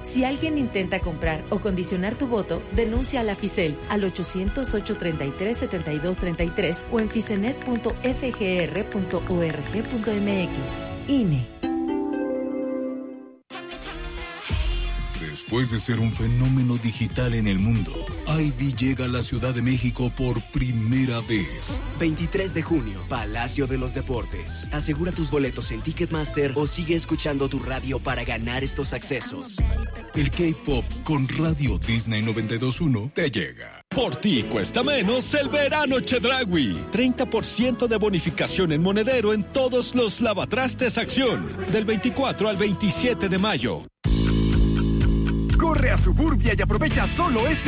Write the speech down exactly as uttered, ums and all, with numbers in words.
Si alguien intenta comprar o condicionar tu voto, denuncia a la Fisel al ochocientos, ochocientos treinta y tres, setenta y dos treinta y tres o en fisenet punto f g r punto org punto m x. I N E. Después de ser un fenómeno digital en el mundo, Ivy llega a la Ciudad de México por primera vez. veintitrés de junio, Palacio de los Deportes. Asegura tus boletos en Ticketmaster o sigue escuchando tu radio para ganar estos accesos. El K-Pop con Radio Disney noventa y dos punto uno te llega. Por ti cuesta menos el verano Chedraui. treinta por ciento de bonificación en monedero en todos los lavatrastes Acción. Del veinticuatro al veintisiete de mayo. Corre a Suburbia y aprovecha solo este